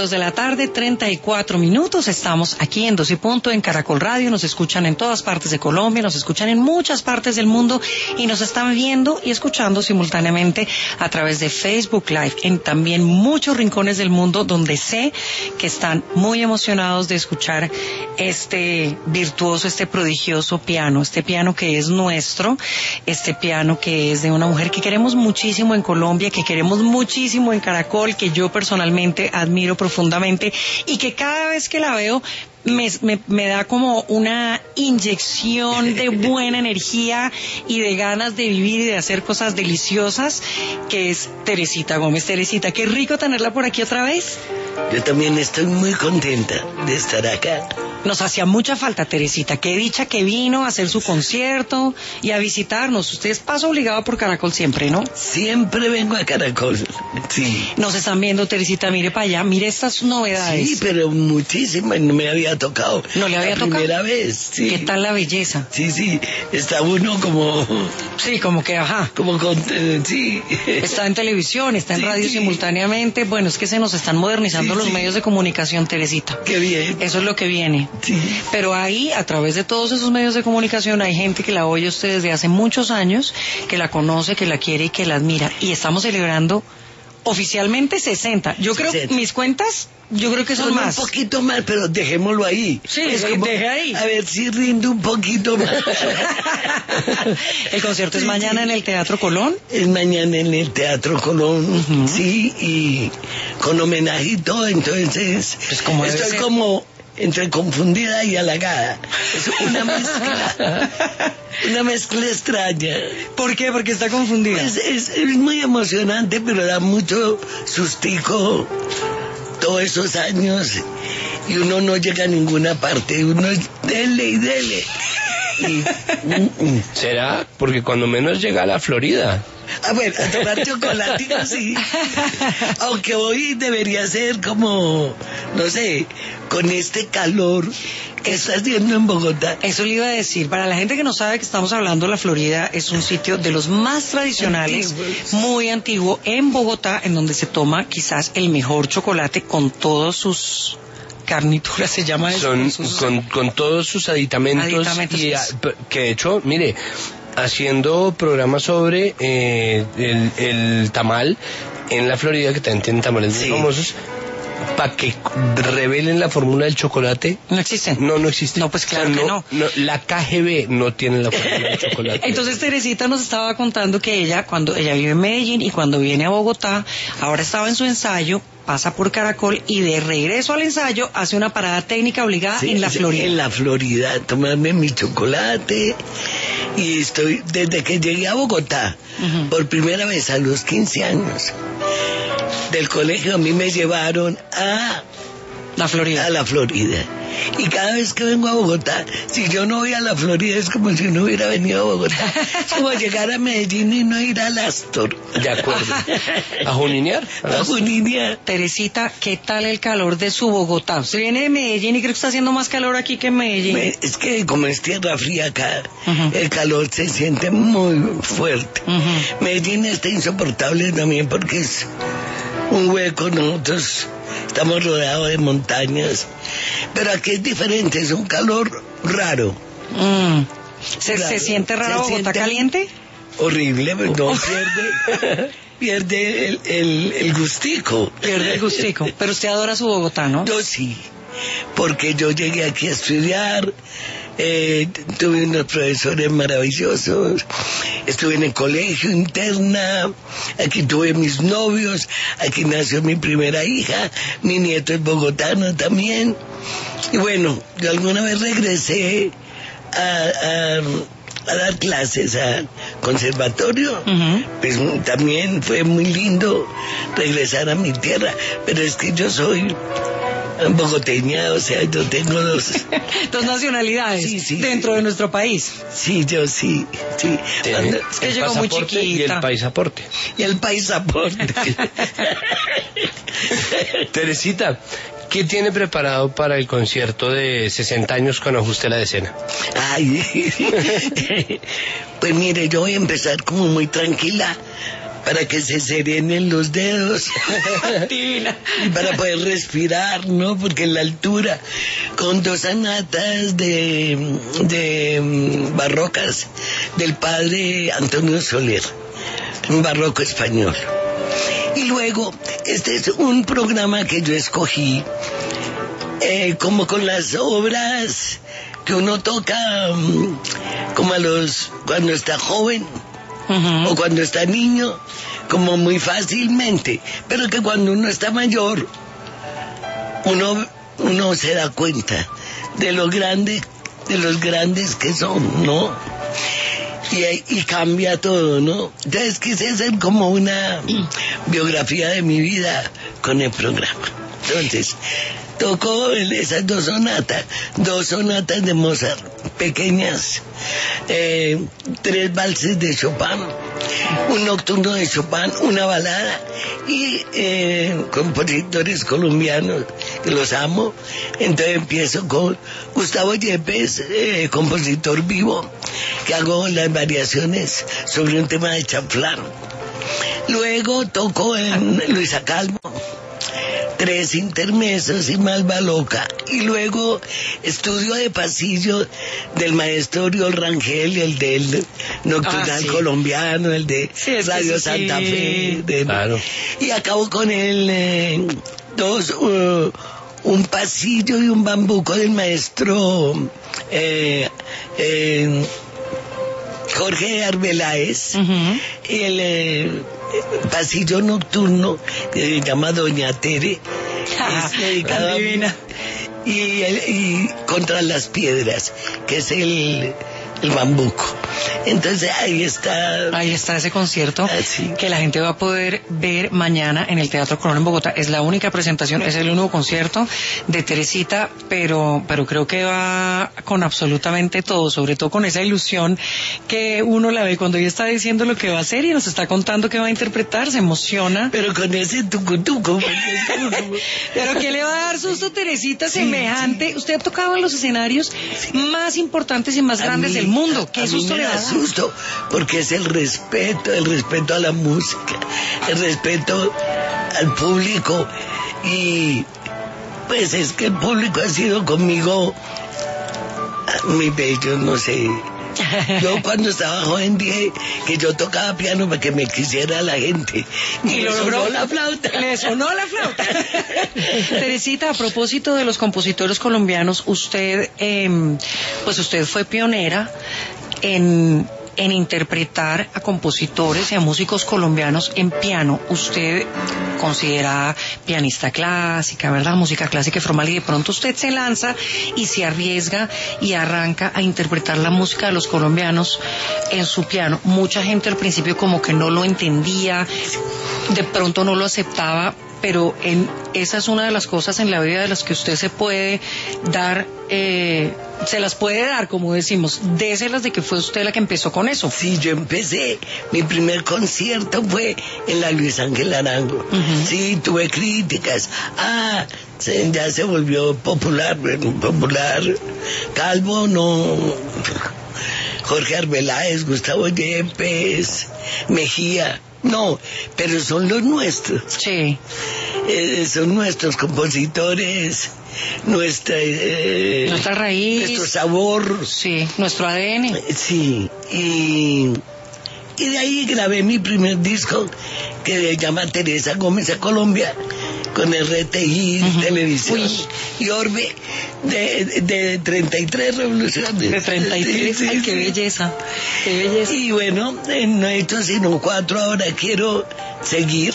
2 de la tarde, 34 minutos. Estamos aquí en 2 y Punto, en Caracol Radio. Nos escuchan en todas partes de Colombia, nos escuchan en muchas partes del mundo y nos están viendo y escuchando simultáneamente a través de Facebook Live en también muchos rincones del mundo donde sé que están muy emocionados de escuchar este virtuoso, este prodigioso piano, este piano que es nuestro, este piano que es de una mujer que queremos muchísimo en Colombia, que queremos muchísimo en Caracol, que yo personalmente admiro profundamente y que cada vez que la veo me da como una inyección de buena energía y de ganas de vivir y de hacer cosas deliciosas, que es Teresita Gómez. Teresita, qué rico tenerla por aquí otra vez. Yo también estoy muy contenta de estar acá. Nos hacía mucha falta, Teresita. Qué dicha que vino a hacer su concierto y a visitarnos. Usted es paso obligado por Caracol siempre, ¿no? Siempre vengo a Caracol, sí. Nos están viendo, Teresita, mire para allá, mire estas novedades. Sí, pero muchísimas, no me había tocado. ¿No le había tocado? La primera vez, sí. ¿Qué tal la belleza? Sí, está uno como... Sí, como que, ajá. Como con... sí. Está en televisión, está en radio simultáneamente. Bueno, es que se nos están modernizando los medios de comunicación, Teresita. Qué bien. Eso es lo que viene. Sí. Pero ahí, a través de todos esos medios de comunicación, hay gente que la oye a usted desde hace muchos años, que la conoce, que la quiere y que la admira. Y estamos celebrando oficialmente 60. Yo creo que mis cuentas, yo creo que son más. Un poquito más, pero dejémoslo ahí. Sí, deje ahí. A ver si rindo un poquito más. ¿El concierto es mañana en el Teatro Colón? Es mañana en el Teatro Colón, sí, y con homenaje y todo, entonces pues como estoy como entre confundida y halagada. Es una mezcla extraña. ¿Por qué? Porque está confundida. Pues es muy emocionante, pero da mucho sustico todos esos años y uno no llega a ninguna parte, uno es dele y dele. ¿Será? Porque cuando menos llega a la Florida. Bueno, a tomar chocolate, sí. Aunque hoy debería ser como, no sé, con este calor que está haciendo en Bogotá. Eso le iba a decir. Para la gente que no sabe que estamos hablando, la Florida es un sitio de los más tradicionales, muy antiguo, en Bogotá, en donde se toma quizás el mejor chocolate con todos sus... garnituras se llama eso. Con todos sus aditamentos y que de hecho, mire, haciendo programas sobre el tamal en la Florida, que también tienen tamales muy famosos, para que revelen la fórmula del chocolate. ¿No existe? No existe. No, pues claro que no. La KGB no tiene la fórmula del chocolate. Entonces Teresita nos estaba contando que ella, cuando ella vive en Medellín y cuando viene a Bogotá, ahora estaba en su ensayo, pasa por Caracol y de regreso al ensayo hace una parada técnica obligada en la Florida. En la Florida, tomarme mi chocolate. Y estoy, desde que llegué a Bogotá, por primera vez a los 15 años, del colegio a mí me llevaron a la Florida. A la Florida. Y cada vez que vengo a Bogotá, si yo no voy a la Florida es como si no hubiera venido a Bogotá. Es como llegar a Medellín y no ir al Astor. De acuerdo. ¿A juninear? A juninear. Teresita, ¿qué tal el calor de su Bogotá? Usted viene de Medellín y creo que está haciendo más calor aquí que en Medellín. Es que como es tierra fría acá, el calor se siente muy fuerte. Medellín está insoportable también porque es un hueco, nosotros estamos rodeados de montañas, pero aquí es diferente, es un calor raro. ¿Se siente raro Bogotá caliente? Horrible, pero no pierde el gustico. Pierde el gustico, pero usted adora su Bogotá, ¿no? Yo sí, porque yo llegué aquí a estudiar, tuve unos profesores maravillosos, estuve en el colegio interna, aquí tuve mis novios, aquí nació mi primera hija, mi nieto es bogotano también, y bueno, yo alguna vez regresé a dar clases al conservatorio, pues también fue muy lindo regresar a mi tierra, pero es que yo soy bogoteña, o sea, yo tengo dos nacionalidades dentro de nuestro país. Sí, yo sí. Es que llegó muy chiquita. Y el paisaporte. Teresita, ¿qué tiene preparado para el concierto de 60 años con Ajuste la Decena? Ay, pues mire, yo voy a empezar como muy tranquila, para que se serenen los dedos y para poder respirar, ¿no? Porque en la altura, con 2 sonatas de barrocas del padre Antonio Soler, un barroco español. Y luego, este es un programa que yo escogí, como con las obras que uno toca, como cuando está joven, o cuando está niño, como muy fácilmente, pero que cuando uno está mayor, uno se da cuenta de los grandes que son, ¿no? Y cambia todo, ¿no? Entonces quise hacer como una biografía de mi vida con el programa. Entonces, tocó esas 2 sonatas de Mozart, pequeñas, 3 valses de Chopin, un nocturno de Chopin, una balada, y compositores colombianos que los amo. Entonces empiezo con Gustavo Yepes, compositor vivo, que hago las variaciones sobre un tema de Chaflán. Luego toco en Luisa Calvo, 3 intermesos y Malva Loca, y luego estudio de pasillo del maestro Oriol Rangel, el del Nocturnal Colombiano, el de Radio Santa Fe, claro. Y acabo con un pasillo y un bambuco del maestro Jorge Arbeláez, y el pasillo nocturno que se llama Doña Tere, es dedicado y Contra las Piedras, que es el bambuco. Entonces ahí está ese concierto que la gente va a poder ver mañana en el Teatro Colón en Bogotá. Es la única presentación, es el único concierto de Teresita, pero creo que va con absolutamente todo, sobre todo con esa ilusión que uno la ve cuando ella está diciendo lo que va a hacer y nos está contando que va a interpretar, se emociona. Pero con ese tucutuco. Pero ¿qué le va a dar susto, Teresita, semejante? Sí. Usted ha tocado en los escenarios más importantes y más grandes del mundo. ¿Qué susto le va a dar? Susto, porque es el respeto a la música, el respeto al público, y pues es que el público ha sido conmigo muy bello, no sé. Yo cuando estaba joven dije que yo tocaba piano para que me quisiera la gente. Y lo logró. La flauta. Le sonó la flauta. Teresita, a propósito de los compositores colombianos, usted fue pionera en interpretar a compositores y a músicos colombianos en piano. Usted considera pianista clásica, ¿verdad? Música clásica y formal, y de pronto usted se lanza y se arriesga y arranca a interpretar la música de los colombianos en su piano. Mucha gente al principio como que no lo entendía, de pronto no lo aceptaba, pero esa es una de las cosas en la vida de las que usted se puede dar, se las puede dar, como decimos, déselas de que fue usted la que empezó con eso. Sí, yo empecé, mi primer concierto fue en la Luis Ángel Arango. Sí, tuve críticas. Ya se volvió popular. Calvo, no. Jorge Arbeláez, Gustavo Yepes, Mejía. No, pero son los nuestros. Sí. Son nuestros compositores, nuestra raíz, nuestro sabor. Sí, nuestro ADN. Sí, y de ahí grabé mi primer disco, que se llama Teresa Gómez a Colombia, con RTI, Televisión. Uy. Y Orbe, de 33 revoluciones. De 33, sí, ay, qué belleza, qué belleza. Y bueno, no he hecho sino 4 ahora, quiero seguir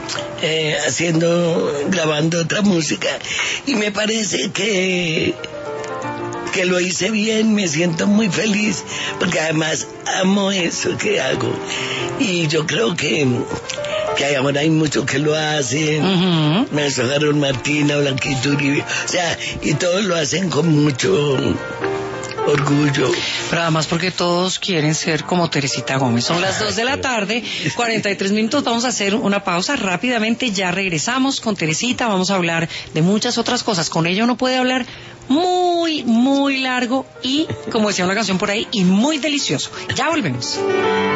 grabando otra música, y me parece que lo hice bien, me siento muy feliz, porque además amo eso que hago, y yo creo que ahora hay muchos que lo hacen, Maestro Harold Martina, Blanquito Uribe, o sea, y todos lo hacen con mucho orgullo. Pero además porque todos quieren ser como Teresita Gómez. Son las 2 de la tarde, 43 minutos, vamos a hacer una pausa rápidamente, ya regresamos con Teresita, vamos a hablar de muchas otras cosas, con ella uno puede hablar muy, muy largo y, como decía una canción por ahí, y muy delicioso. Ya volvemos.